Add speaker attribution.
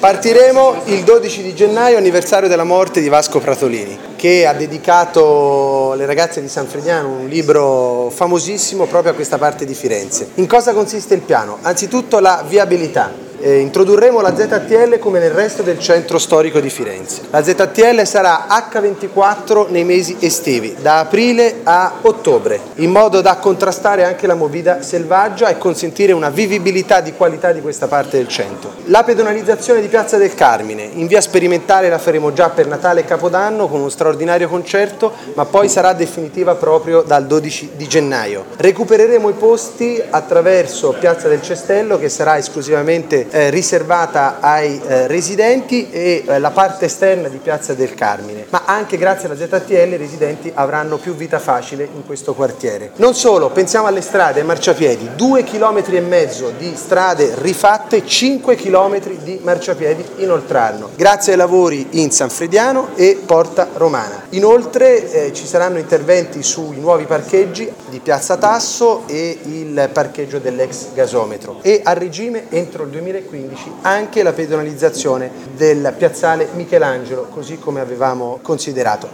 Speaker 1: Partiremo il 12 di gennaio, anniversario della morte di Vasco Pratolini, che ha dedicato alle ragazze di San Frediano un libro famosissimo proprio a questa parte di Firenze. In cosa consiste il piano? Anzitutto la viabilità. Introdurremo la ZTL come nel resto del centro storico di Firenze. La ZTL sarà H24 nei mesi estivi, da aprile a ottobre, in modo da contrastare anche la movida selvaggia e consentire una vivibilità di qualità di questa parte del centro. La pedonalizzazione di Piazza del Carmine, in via sperimentale la faremo già per Natale e Capodanno con uno straordinario concerto, ma poi sarà definitiva proprio dal 12 di gennaio. Recupereremo i posti attraverso Piazza del Cestello, che sarà esclusivamente riservata ai residenti, e la parte esterna di Piazza del Carmine, ma anche grazie alla ZTL i residenti avranno più vita facile in questo quartiere. Non solo, pensiamo alle strade e ai marciapiedi, 2,5 km di strade rifatte, 5 km di marciapiedi inoltranno, grazie ai lavori in San Frediano e Porta Romana. Inoltre ci saranno interventi sui nuovi parcheggi di Piazza Tasso e il parcheggio dell'ex gasometro, e a regime entro il 2015 anche la pedonalizzazione del piazzale Michelangelo, così come avevamo considerato.